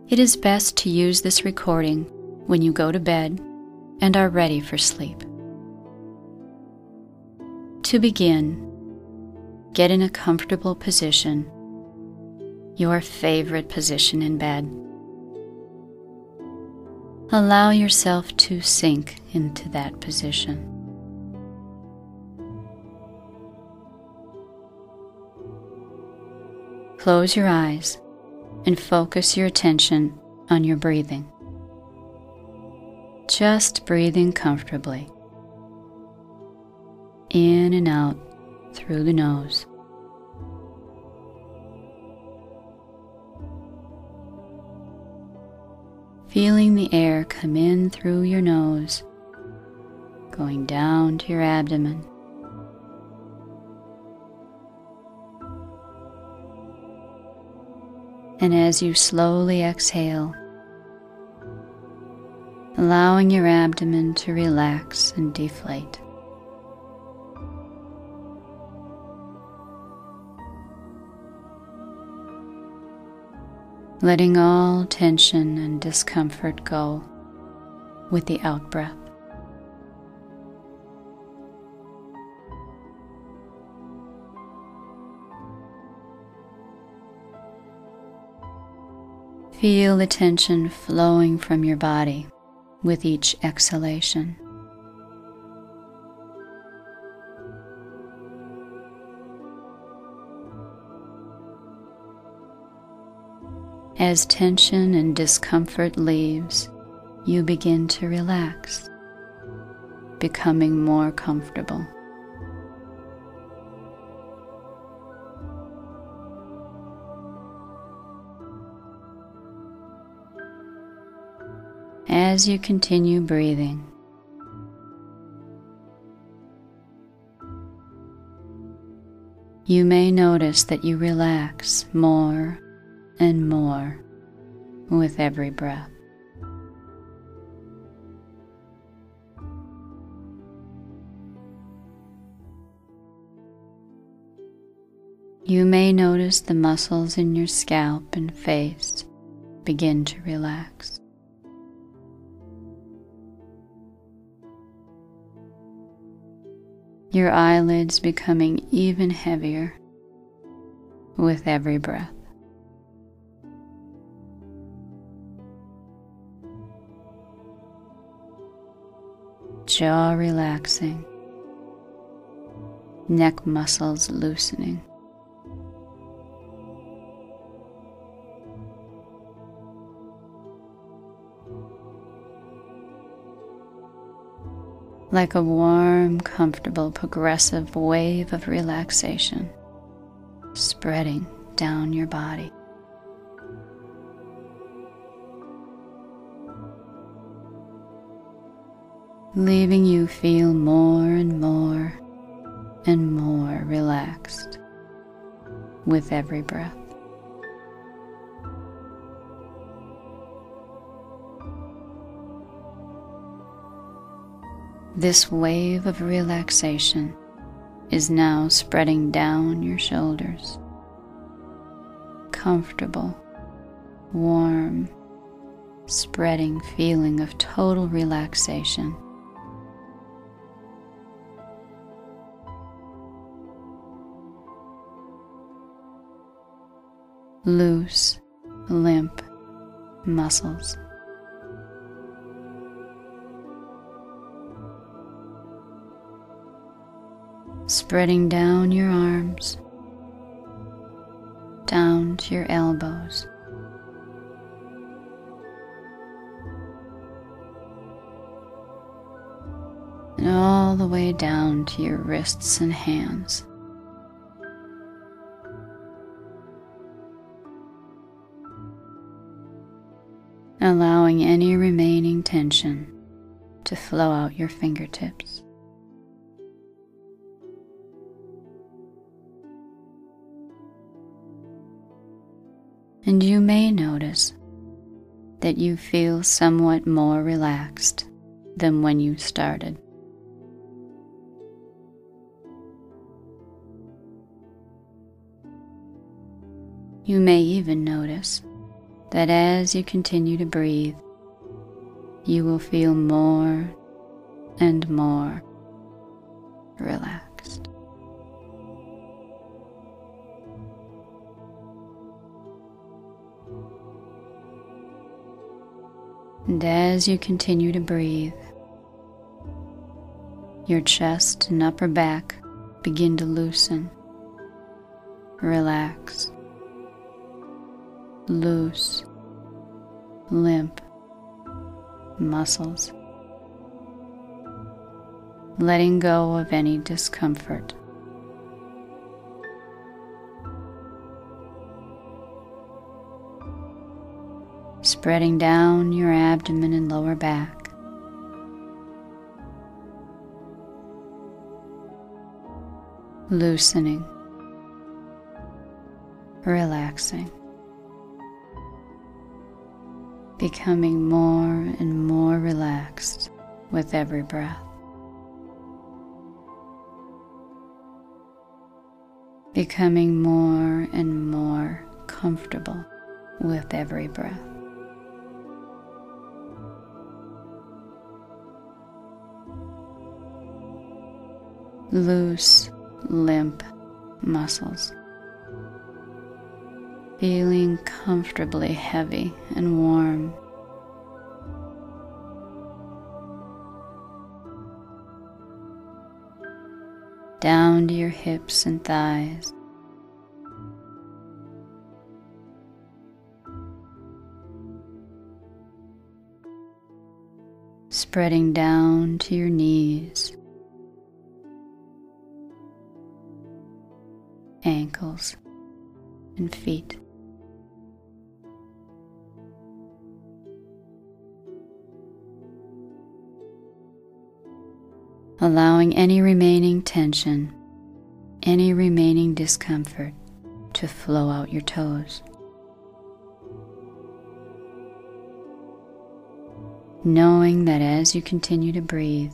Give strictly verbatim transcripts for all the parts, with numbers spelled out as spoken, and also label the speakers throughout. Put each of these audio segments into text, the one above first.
Speaker 1: It is best to use this recording when you go to bed and are ready for sleep. To begin, get in a comfortable position, your favorite position in bed. Allow yourself to sink into that position. Close your eyes and focus your attention on your breathing. Just breathing comfortably, in and out through the nose. Feeling the air come in through your nose, going down to your abdomen. And as you slowly exhale, allowing your abdomen to relax and deflate. Letting all tension and discomfort go with the out-breath. Feel the tension flowing from your body with each exhalation. As tension and discomfort leaves, you begin to relax, becoming more comfortable. As you continue breathing, you may notice that you relax more and more with every breath. You may notice the muscles in your scalp and face begin to relax. Your eyelids becoming even heavier with every breath. Jaw relaxing, neck muscles loosening. Like a warm, comfortable, progressive wave of relaxation spreading down your body. Leaving you feel more and more and more relaxed with every breath. This wave of relaxation is now spreading down your shoulders. Comfortable, warm, spreading feeling of total relaxation. Loose, limp muscles. Spreading down your arms, down to your elbows. And all the way down to your wrists and hands. Allowing any remaining tension to flow out your fingertips. And you may notice that you feel somewhat more relaxed than when you started. You may even notice that as you continue to breathe, you will feel more and more relaxed. And as you continue to breathe, your chest and upper back begin to loosen, relax, loose, limp muscles, letting go of any discomfort. Spreading down your abdomen and lower back, loosening, relaxing, becoming more and more relaxed with every breath. Becoming more and more comfortable with every breath. Loose, limp muscles, feeling comfortably heavy and warm. Down to your hips and thighs. Spreading down to your knees, ankles, and feet. Allowing any remaining tension, any remaining discomfort to flow out your toes. Knowing that as you continue to breathe,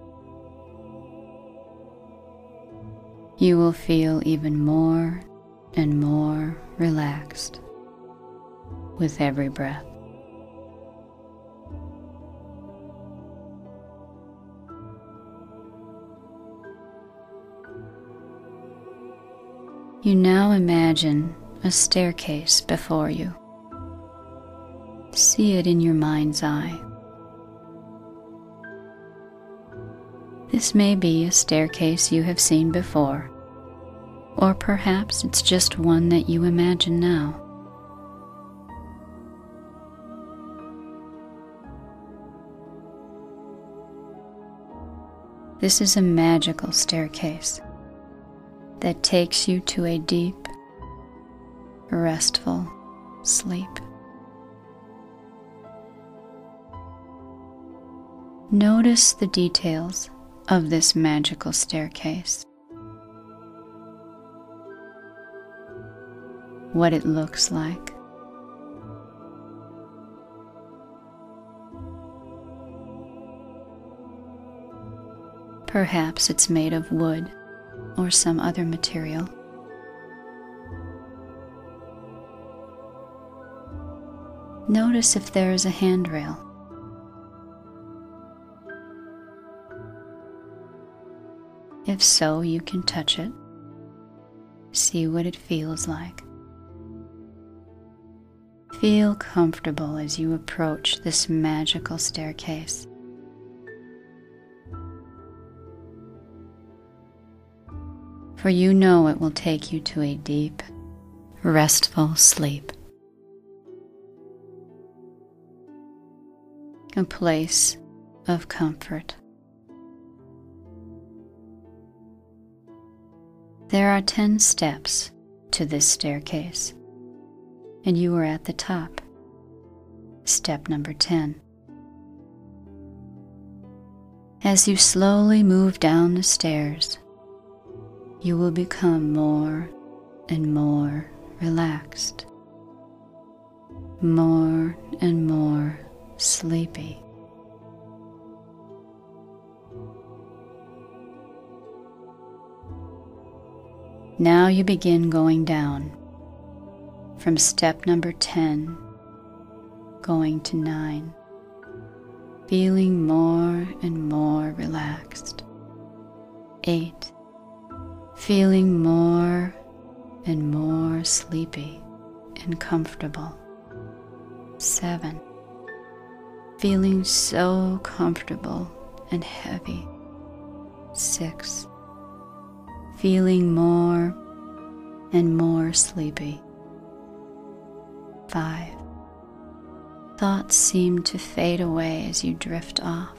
Speaker 1: you will feel even more and more relaxed with every breath. You now imagine a staircase before you. See it in your mind's eye. This may be a staircase you have seen before, or perhaps it's just one that you imagine now. This is a magical staircase that takes you to a deep, restful sleep. Notice the details of this magical staircase. What it looks like. Perhaps it's made of wood or some other material. Notice if there is a handrail. If so, you can touch it. See what it feels like. Feel comfortable as you approach this magical staircase. For you know it will take you to a deep, restful sleep. A place of comfort. There are ten steps to this staircase, and you are at the top. Step number ten. As you slowly move down the stairs, you will become more and more relaxed, more and more sleepy. Now you begin going down from step number ten going to nine, feeling more and more relaxed. Eight, feeling more and more sleepy and comfortable. Seven, feeling so comfortable and heavy. Six, feeling more and more sleepy. Five, thoughts seem to fade away as you drift off.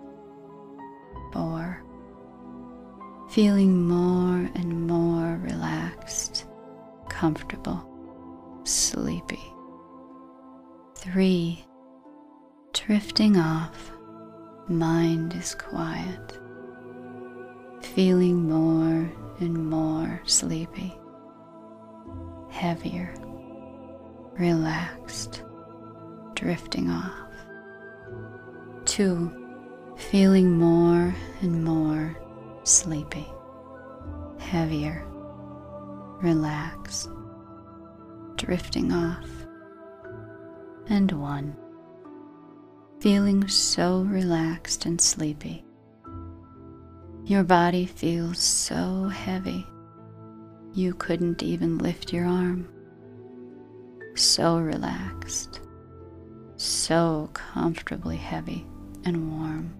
Speaker 1: Four, feeling more and more relaxed, comfortable, sleepy. Three, drifting off, mind is quiet, feeling more and more sleepy, heavier, relaxed, drifting off. Two, feeling more and more sleepy, heavier, relaxed, drifting off. And one, feeling so relaxed and sleepy. Your body feels so heavy, you couldn't even lift your arm. So relaxed, so comfortably heavy and warm.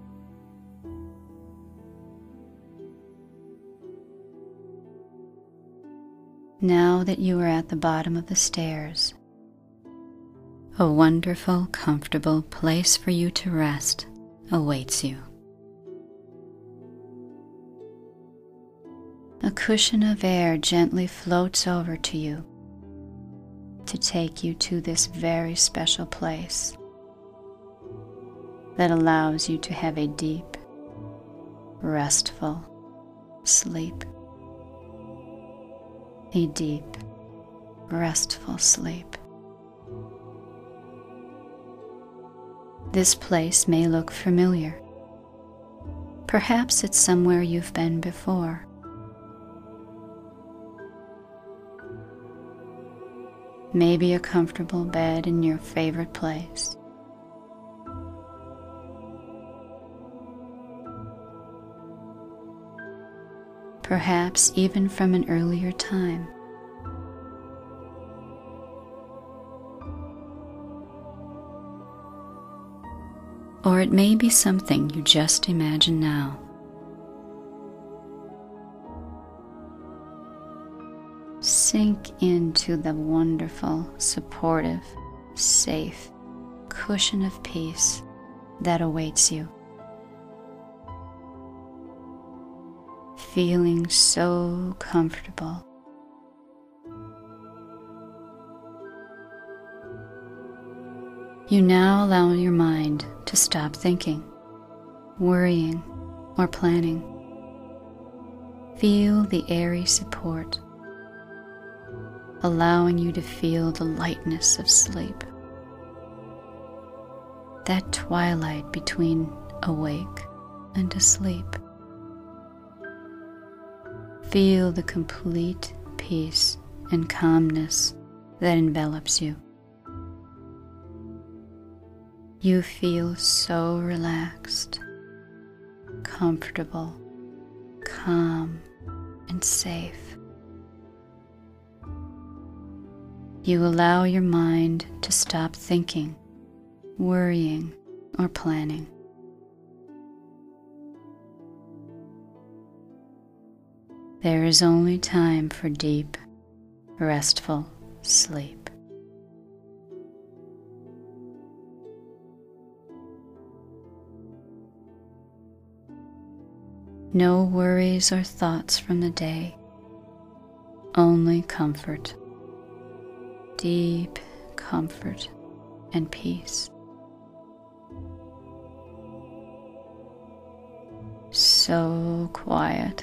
Speaker 1: Now that you are at the bottom of the stairs, a wonderful, comfortable place for you to rest awaits you. A cushion of air gently floats over to you to take you to this very special place that allows you to have a deep, restful sleep. A deep, restful sleep. This place may look familiar. Perhaps it's somewhere you've been before. Maybe a comfortable bed in your favorite place. Perhaps even from an earlier time. Or it may be something you just imagine now. Sink into the wonderful, supportive, safe cushion of peace that awaits you. Feeling so comfortable. You now allow your mind to stop thinking, worrying, or planning. Feel the airy support, allowing you to feel the lightness of sleep. That twilight between awake and asleep. Feel the complete peace and calmness that envelops you. You feel so relaxed, comfortable, calm, and safe. You allow your mind to stop thinking, worrying, or planning. There is only time for deep, restful sleep. No worries or thoughts from the day, only comfort, deep comfort and peace. So quiet,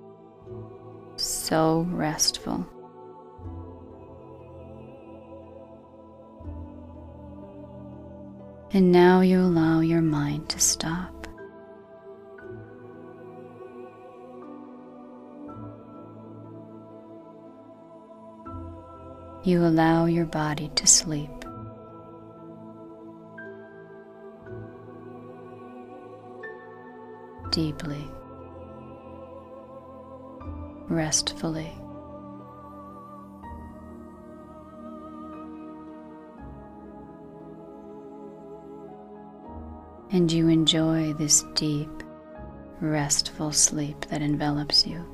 Speaker 1: so restful. And now you allow your mind to stop. You allow your body to sleep. deeply, restfully. And you enjoy this deep, restful sleep that envelops you.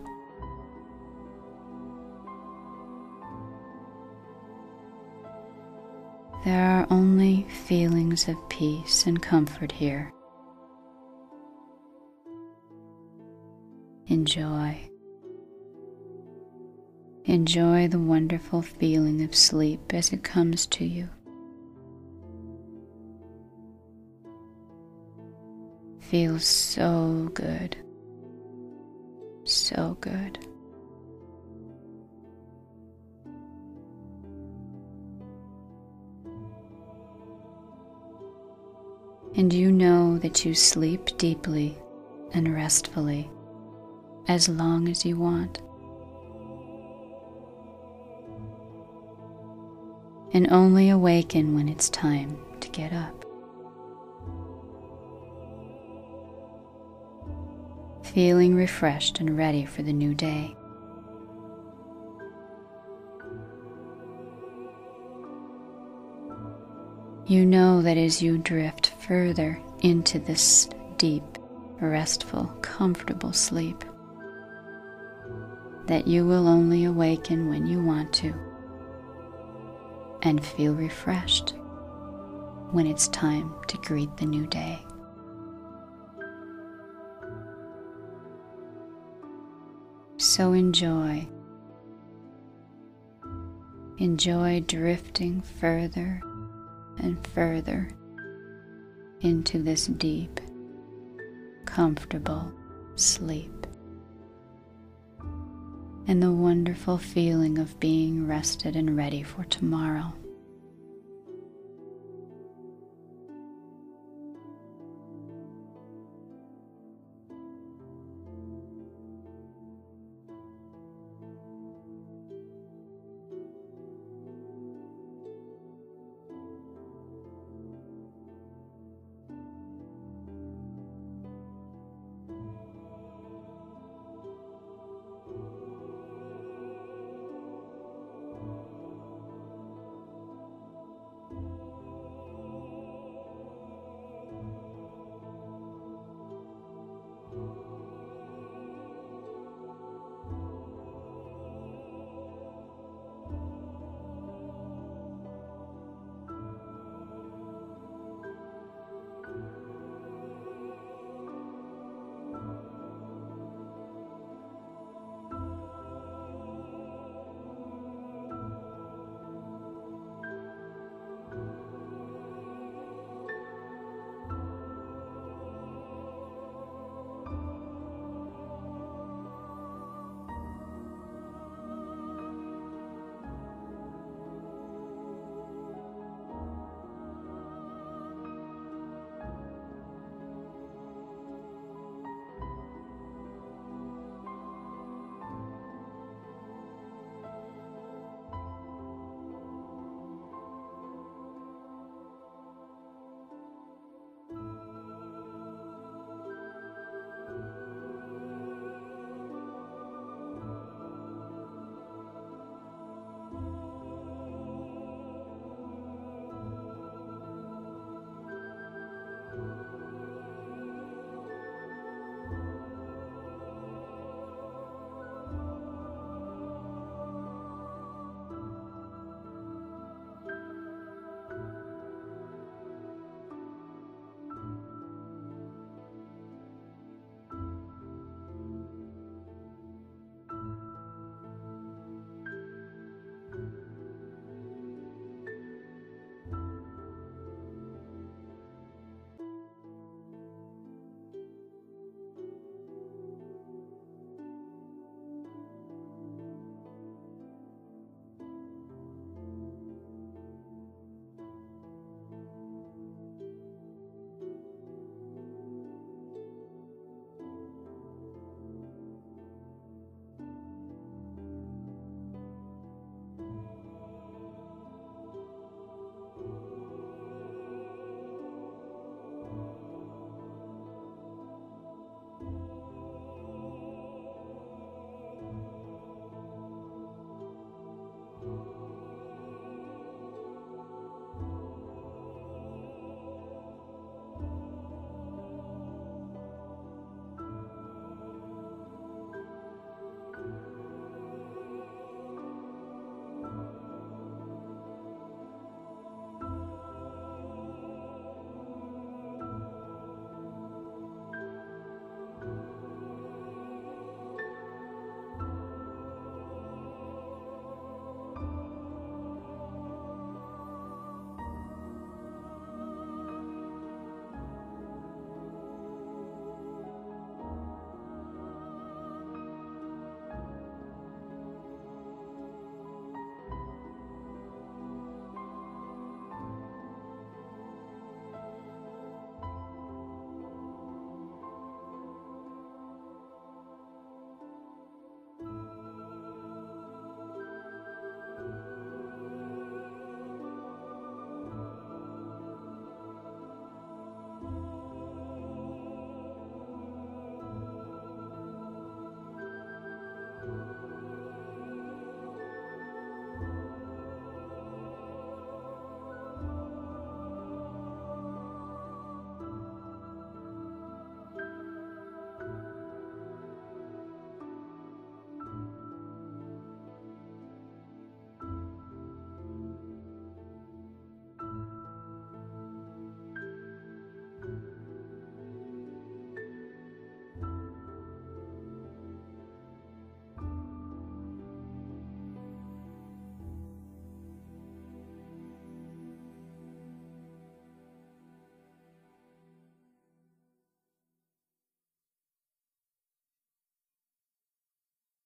Speaker 1: There are only feelings of peace and comfort here. Enjoy. Enjoy the wonderful feeling of sleep as it comes to you. Feels so good, so good. And you know that you sleep deeply and restfully as long as you want. And only awaken when it's time to get up. Feeling refreshed and ready for the new day. You know that as you drift further into this deep, restful, comfortable sleep, that you will only awaken when you want to and feel refreshed when it's time to greet the new day. So enjoy. Enjoy drifting further and further into this deep, comfortable sleep. And the wonderful feeling of being rested and ready for tomorrow.